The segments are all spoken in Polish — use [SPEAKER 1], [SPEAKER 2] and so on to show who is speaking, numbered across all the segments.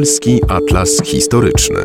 [SPEAKER 1] Lubelski Atlas Historyczny.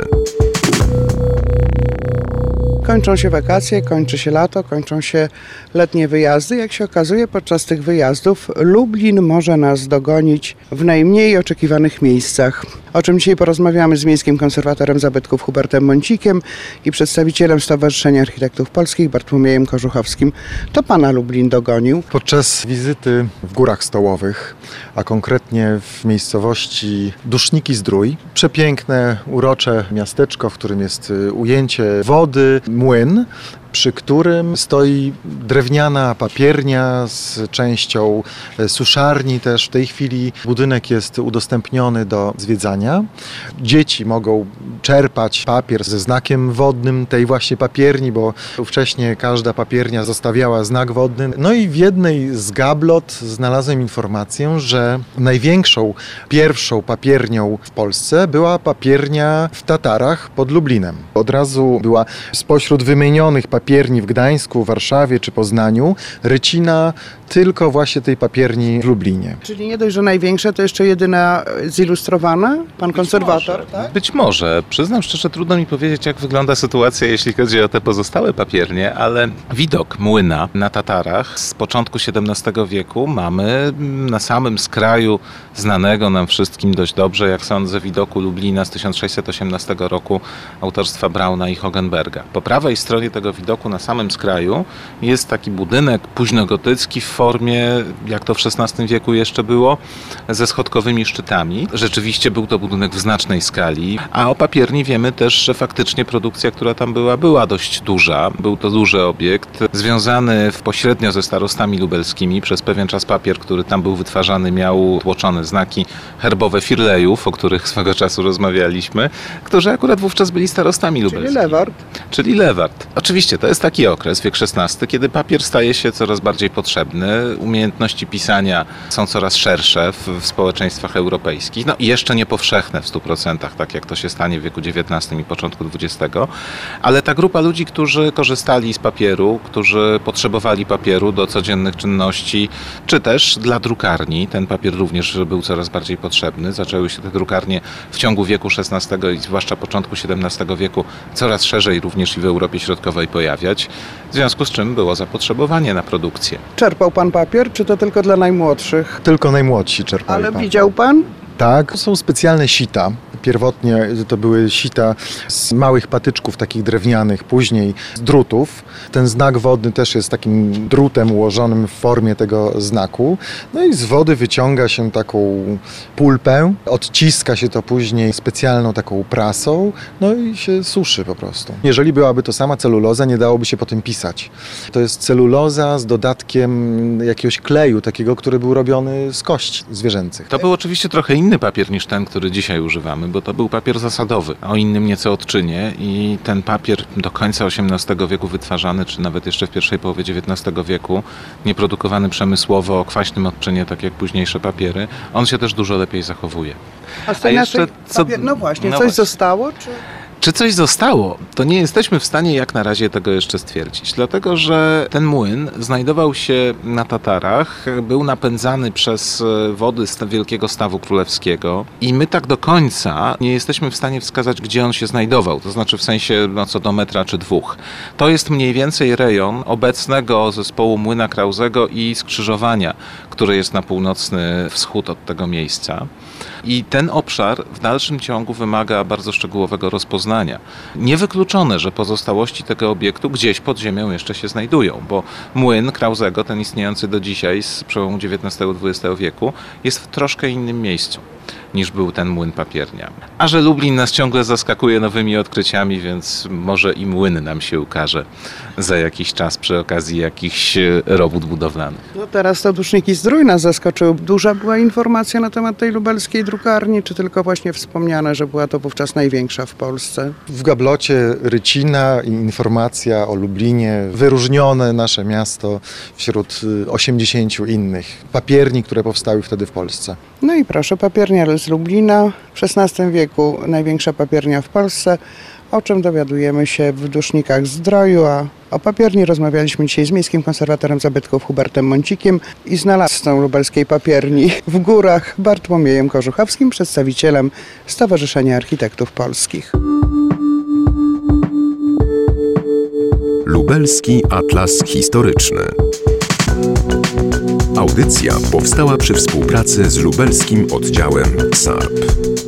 [SPEAKER 2] Kończą się wakacje, kończy się lato, kończą się letnie wyjazdy. Jak się okazuje, podczas tych wyjazdów Lublin może nas dogonić w najmniej oczekiwanych miejscach. O czym dzisiaj porozmawiamy z miejskim konserwatorem zabytków Hubertem Mącikiem i przedstawicielem Stowarzyszenia Architektów Polskich Bartłomiejem Korzuchowskim. To pana Lublin dogonił.
[SPEAKER 3] Podczas wizyty w Górach Stołowych, a konkretnie w miejscowości Duszniki-Zdrój, przepiękne, urocze miasteczko, w którym jest ujęcie wody, młyn, przy którym stoi drewniana papiernia z częścią suszarni też. W tej chwili budynek jest udostępniony do zwiedzania. Dzieci mogą czerpać papier ze znakiem wodnym tej właśnie papierni, bo wcześniej każda papiernia zostawiała znak wodny. No i w jednej z gablot znalazłem informację, że największą, pierwszą papiernią w Polsce była papiernia w Tatarach pod Lublinem. Od razu była spośród wymienionych papierni w Gdańsku, Warszawie czy Poznaniu rycina tylko właśnie tej papierni w Lublinie.
[SPEAKER 2] Czyli nie dość, że największa, to jeszcze jedyna zilustrowana? Pan konserwator, tak?
[SPEAKER 4] Być może. Przyznam szczerze, trudno mi powiedzieć, jak wygląda sytuacja, jeśli chodzi o te pozostałe papiernie, ale widok młyna na Tatarach z początku XVII wieku mamy na samym skraju znanego nam wszystkim dość dobrze, jak sądzę, widoku Lublina z 1618 roku autorstwa Brauna i Hogenberga. Po prawej stronie tego widoku na samym skraju jest taki budynek późnogotycki w formie, jak to w XVI wieku jeszcze było, ze schodkowymi szczytami. Rzeczywiście był to budynek w znacznej skali, a o papierni wiemy też, że faktycznie produkcja, która tam była dość duża. Był to duży obiekt, związany pośrednio ze starostami lubelskimi. Przez pewien czas papier, który tam był wytwarzany, miał tłoczone znaki herbowe Firlejów, o których swego czasu rozmawialiśmy, którzy akurat wówczas byli starostami lubelskimi. Czyli Lewart. Oczywiście to jest taki okres, wiek XVI, kiedy papier staje się coraz bardziej potrzebny. Umiejętności pisania są coraz szersze w społeczeństwach europejskich. No i jeszcze nie powszechne w 100%, tak jak to się stanie w wieku XIX i początku XX. Ale ta grupa ludzi, którzy korzystali z papieru, którzy potrzebowali papieru do codziennych czynności, czy też dla drukarni. Ten papier również był coraz bardziej potrzebny. Zaczęły się te drukarnie w ciągu wieku XVI i zwłaszcza początku XVII wieku coraz szerzej również i w Europie Środkowej pojawiać. W związku z czym było zapotrzebowanie na produkcję.
[SPEAKER 2] Czerpał pan papier, czy to tylko dla najmłodszych?
[SPEAKER 3] Tylko najmłodsi czerpali.
[SPEAKER 2] Ale widział pan?
[SPEAKER 3] Tak, są specjalne sita. Pierwotnie to były sita z małych patyczków takich drewnianych, później z drutów. Ten znak wodny też jest takim drutem ułożonym w formie tego znaku. No i z wody wyciąga się taką pulpę, odciska się to później specjalną taką prasą, no i się suszy po prostu. Jeżeli byłaby to sama celuloza, nie dałoby się po tym pisać. To jest celuloza z dodatkiem jakiegoś kleju, takiego, który był robiony z kości zwierzęcych.
[SPEAKER 4] To był oczywiście trochę inny papier niż ten, który dzisiaj używamy, bo to był papier zasadowy, o innym nieco odczynie i ten papier do końca XVIII wieku wytwarzany, czy nawet jeszcze w pierwszej połowie XIX wieku, nieprodukowany przemysłowo o kwaśnym odczynie, tak jak późniejsze papiery, on się też dużo lepiej zachowuje.
[SPEAKER 2] A z tej naszej no właśnie, coś zostało?
[SPEAKER 4] Czy coś zostało? To nie jesteśmy w stanie jak na razie tego jeszcze stwierdzić, dlatego że ten młyn znajdował się na Tatarach, był napędzany przez wody z Wielkiego Stawu Królewskiego i my tak do końca nie jesteśmy w stanie wskazać, gdzie on się znajdował, to znaczy w sensie co do metra czy dwóch. To jest mniej więcej rejon obecnego zespołu młyna Krauzego i skrzyżowania, które jest na północny wschód od tego miejsca. I ten obszar w dalszym ciągu wymaga bardzo szczegółowego rozpoznania. Niewykluczone, że pozostałości tego obiektu gdzieś pod ziemią jeszcze się znajdują, bo młyn Krauzego, ten istniejący do dzisiaj z przełomu XIX-XX wieku, jest w troszkę innym miejscu niż był ten młyn papiernia. A że Lublin nas ciągle zaskakuje nowymi odkryciami, więc może i młyn nam się ukaże za jakiś czas przy okazji jakichś robót budowlanych.
[SPEAKER 2] No teraz to Duszniki-Zdrój nas zaskoczył. Duża była informacja na temat tej lubelskiej drukarni, czy tylko właśnie wspomniane, że była to wówczas największa w Polsce?
[SPEAKER 3] W gablocie rycina i informacja o Lublinie, wyróżnione nasze miasto wśród 80 innych papierni, które powstały wtedy w Polsce.
[SPEAKER 2] No i proszę, papiernia z Lublina w XVI wieku, największa papiernia w Polsce. o czym dowiadujemy się w Dusznikach Zdroju, a o papierni rozmawialiśmy dzisiaj z miejskim konserwatorem zabytków Hubertem Mącikiem i znalazcą lubelskiej papierni w Górach Bartłomiejem Korzuchowskim, przedstawicielem Stowarzyszenia Architektów Polskich.
[SPEAKER 1] Lubelski Atlas Historyczny. Audycja powstała przy współpracy z lubelskim oddziałem SARP.